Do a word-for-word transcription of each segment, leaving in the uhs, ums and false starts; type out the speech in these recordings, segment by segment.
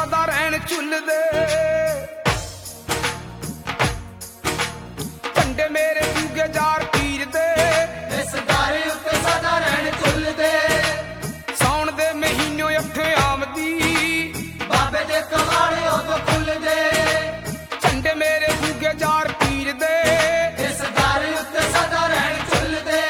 ਸਦਾ ਰਹਿਣ ਝੁੱਲਦੇ ਝੰਡੇ ਮੇਰੇ ਦੂਗੇ ਜਾਰ ਪੀਰ ਦੇ ਇਸ ਦਾਰੇ ਉੱਤੇ ਸਦਾ ਰਹਿਣ ਝੁੱਲਦੇ ਸਾਉਣ ਦੇ ਮਹੀਨੋਂ ਅੱਖੇ ਆਮਦੀ ਬਾਬੇ ਦੇ ਕਵਾੜੇ ਉਦੋਂ ਖੁੱਲਦੇ ਝੰਡੇ ਮੇਰੇ ਦੂਗੇ ਜਾਰ ਪੀਰ ਦੇ ਇਸ ਦਾਰੇ ਉੱਤੇ ਸਦਾ ਰਹਿਣ ਝੁੱਲਦੇ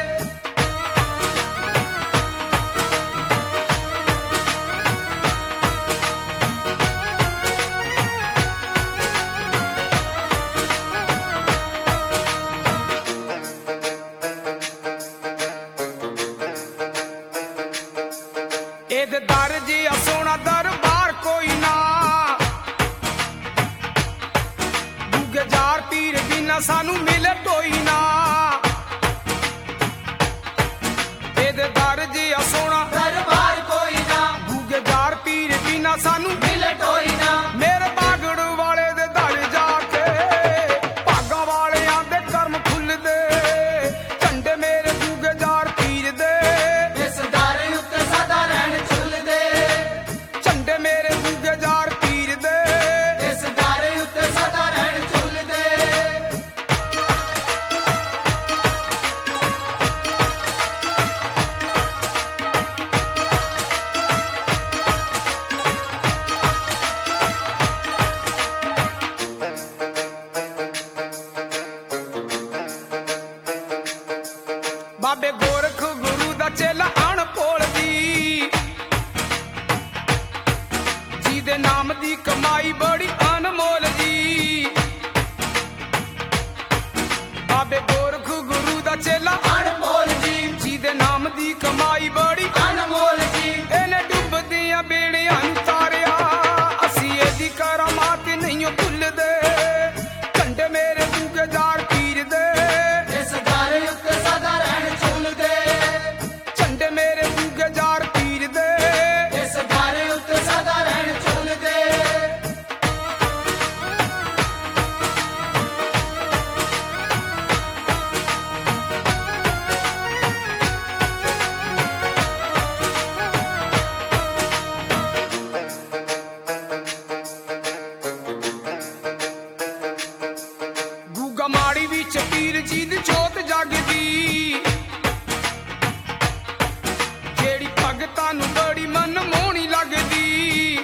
ਇਹਦੇ ਦਰ ਜਿਹਾ ਸੋਹਣਾ ਦਰਬਾਰ ਕੋਈ ਨਾ ਦੂਗੇ ਜਾਰ ਪੀਰ ਬਿਨਾ ਸਾਨੂੰ ਮਿਲੇ ਕੋਈ ਨਾ ਇਹਦੇ ਦਰ ਜਿਹਾ ਸੋਹਣਾ ਦਰਬਾਰ ਕੋਈ ਨਾ ਦੂਗੇ ਜਾਰ ਪੀਰ ਬਿਨਾ ਸਾਨੂੰ ਮਿਲੇ ਕੋਈ ਨਾ ਮੇਰੇ ਬਾਗੜ ਵਾਲੇ ਦੇ ਦਰ ਜਾ ਕੇ ਭਾਗਾਂ ਵਾਲਿਆਂ ਦੇ ਕਰਮ ਖੁੱਲਦੇ ਝੰਡੇ ਮੇਰੇ ਦੂਗੇ ਜਾਰ ਪੀਰ ਦੇ ਇਸ ਦਾਰੇ ਉੱਤੇ ਸਦਾ ਰਹਿਣ ਝੁੱਲਦੇ ਝੰਡੇ ਮੇਰੇ ਦੂਗੇ ਜਾਰ ਪੀਰ ਦੇ ਇਸ ਦਾਰੇ ਉੱਤੇ ਸਦਾ ਰਹਿਣ ਝੁੱਲਦੇ ਬਾਬੇ ਗੋਰਖ ਗੁਰੂ ਦਾ ਚੇਲਾ ਅਣਪੋਲ ਦੀ ਜਿਹਦੇ ਨਾਮ ਦੀ ਕਮਾਈ ਬੜੀ ਅਨਮੋਲ ਜੀ ਬਾਬੇ ਗੋਰਖ ਗੁਰੂ ਦਾ ਚੇਲਾ ਅਨਮੋਲ ਜੀ ਜਿਹਦੇ ਨਾਮ ਦੀ ਕਮਾਈ ਬੜੀ ਅਨਮੋਲ ਜੀ ਇਹਨੇ ਡੁੱਬਦੀਆਂ ਬੇੜੀਆਂ ਨੂੰ ਤਾਰਿਆ ਅਸੀਂ ਇਹਦੀ ਕਰਾਮਾਤ ਨਹੀਂ ਭੁੱਲਦੇ ਝੰਡੇ ਮੇਰੇ ਦੂਗੇ ਜਾਰ ਪੀਰ ਦੇ ਇਸ ਦਾਰੇ ਉੱਤੇ ਸਦਾ ਰਹਿਣ ਝੁੱਲਦੇ ਝੰਡੇ ਮੇਰੇ ਦੂਗੇ ਜਾਰ ਪੀਰ ਦੇ ਇਸ ਦਾਰੇ ਉੱਤੇ ਸਦਾ ਰਹਿਣ ਝੁੱਲਦੇ ਗੂਗਾ ਮਾੜੀ ਵਿੱਚ ਪੀਰ ਜੀ ਦੀ ਜੋਤ ਜਗਦੀ ਜਿਹੜੀ ਭਗਤਾਂ ਨੂੰ ਬੜੀ ਮਨਮੋਹਣੀ ਲੱਗਦੀ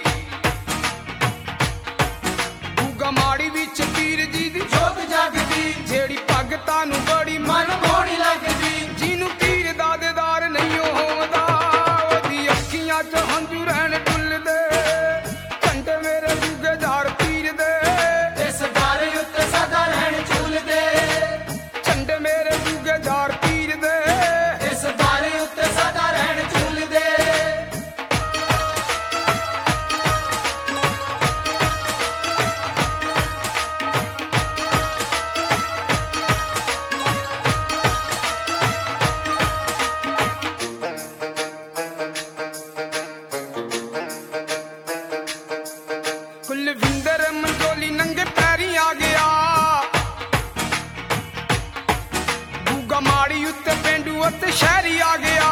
ਗੂਗਾ ਮਾੜੀ ਵਿੱਚ ਪੀਰ ਜੀ ਦੀ ਜੋਤ ਜਗਦੀ ਜਿਹੜੀ ਭਗਤਾਂ ਨੂੰ ਬੜੀ ਮਨ ਮੋਹਣੀ ਲੱਗਦੀ ਜਿਹਨੂੰ ਪੀਰ ਦਾ ਦੀਦਾਰ ਨਹੀਂ ਹੋਂਦਾ ਉਹਦੀ ਅੱਖੀਆਂ 'ਚ ਹੰਝੂ ਰਹਿਣ ਡੁੱਲਦੇ ਝੰਡੇ ਮੇਰੇ ਦੂਗੇ ਜਾਰ ਪੀਰ ਦੇ ਇਸ ਦਾਰੇ ਉੱਤੇ ਸਦਾ ਰਹਿਣ ਝੁੱਲਦੇ ਝੰਡੇ ਮੇਰੇ ਦੂਗੇ ਜਾਰ ਪੀਰ ਦੇ ਇਸ ਦਾਰੇ ਉੱਤੇ ਸਦਾ ਰਹਿਣ ਝੁੱਲਦੇ ਕੁਲਵਿੰਦਰ ਮੰਜੋਲੀ ਨੰਗੇ ਪੈਰੀ ਆ ਗਿਆ ਗੂਗਾ ਮਾੜੀ ਉੱਤੇ ਪੇਂਡੂ ਅਤੇ ਸ਼ਹਿਰੀ ਆ ਗਿਆ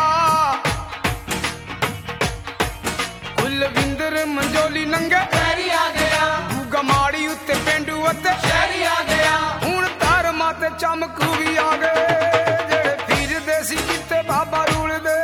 ਕੁਲਵਿੰਦਰ ਮੰਜੋਲੀ ਨੰਗੇ ਪੈਰੀ ਆ ਗਿਆ ਗੂਗਾ ਮਾੜੀ ਉੱਤੇ ਪੇਂਡੂ ਅਤੇ ਸ਼ਹਿਰੀ ਆ ਗਿਆ ਹੁਣ ਧਰਮਾਂ ਤੇ ਚਮਕੂ ਵੀ ਆ ਗਏ ਜਿਹੜੇ ਫਿਰਦੇ ਸੀ ਕਿਤੇ ਬਾਬਾ ਰੂਲਦੇ